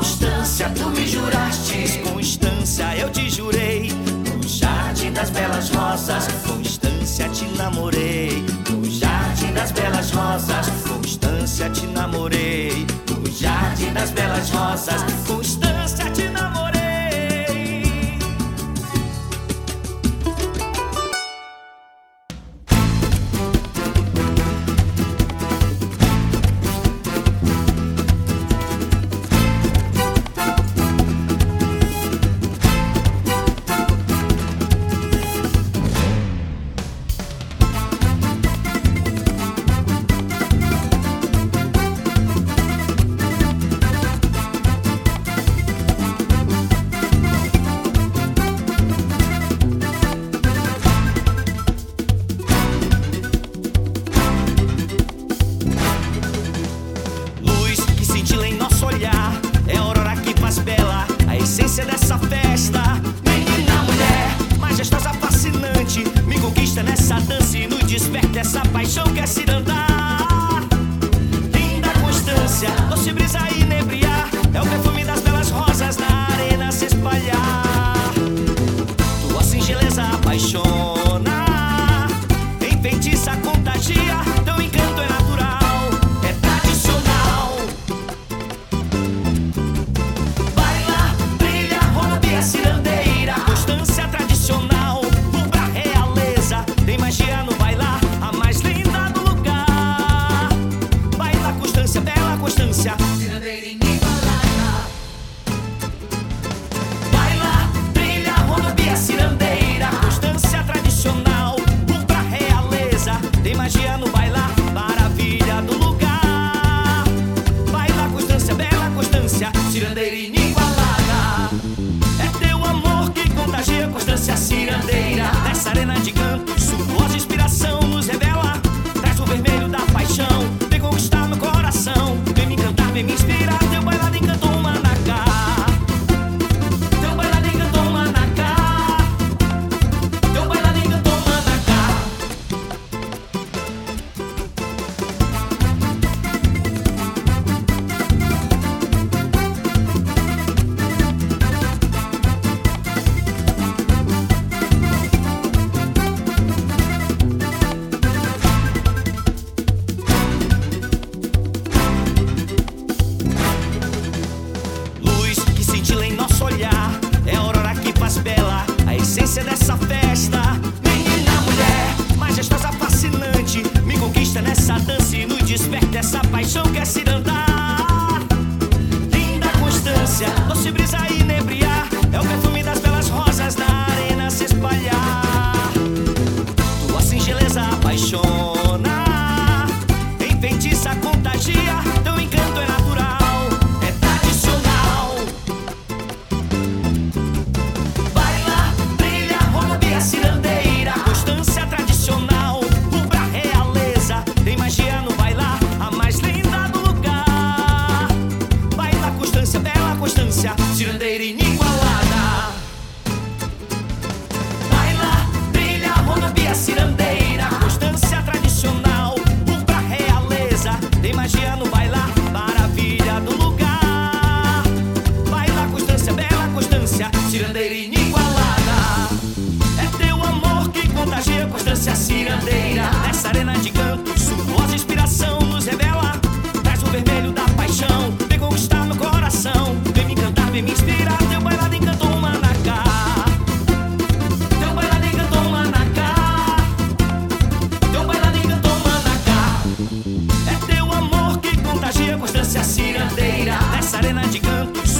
Constância, tu me juraste. Constância, eu te jurei. No jardim das belas rosas, Constância, te namorei. no jardim das belas rosas, Constância, te namorei. no jardim das belas rosas. Constância, te namorei. É a aurora que faz bela a essência dessa festa. Menina, mulher, majestosa, fascinante, me conquista nessa dança e nos desperta essa paixão que é cirandar. Linda Constância, doce brisa a inebriar, é o perfume das belas rosas na arena se espalhar. Tua singeleza apaixona, enfeitiça, contagia, teu encanto é natural. cirandeira, Constância tradicional, rubra realeza, tem magia no bailar, a mais linda do lugar. Baila Constância, bela Constância, cirandeira inigualável. Baila, brilha, rodovia cirandeira, Constância tradicional, rubra realeza, tem magia no bailar, maravilha do lugar. Baila Constância, bela Constância, cirandeira inigualável. Constância cirandeira, nessa arena de cantos, sua inspiração nos revela. Traz o vermelho da paixão, vem conquistar meu coração. Vem me encantar, vem me inspirar, teu bailado encantou um manacá. Teu bailado encantou um manacá. Teu bailado encantou um manacá. É a aurora que faz bela a essência dessa festa. Menina, mulher, majestosa, fascinante, me conquista nessa dança e nos desperta essa paixão que é cirandar. Linda Constância, doce brisa a inebriar, é o perfume das belas rosas na arena se espalhar. Tua singeleza apaixona, enfeitiça, contagia, teu encanto é natural. Cirandeira, Constância tradicional, rubra realeza, tem magia no bailar, a mais linda do lugar. Baila Constância, bela Constância, cirandeira inigualada. Baila, brilha, rodovia cirandeira, Constância tradicional, rubra realeza, tem magia no bailar, maravilha do lugar. Baila Constância, bela Constância, cirandeira inigualada. Contagia Constância cirandeira, nessa arena de cantos, sua inspiração nos revela. Traz o vermelho da paixão, vem conquistar meu coração. Vem me encantar, vem me inspirar, teu bailado encantou um manacá. Teu bailado encantou um manacá. Teu bailado encantou um manacá. É teu amor que contagia Constância cirandeira, nessa arena de cantos,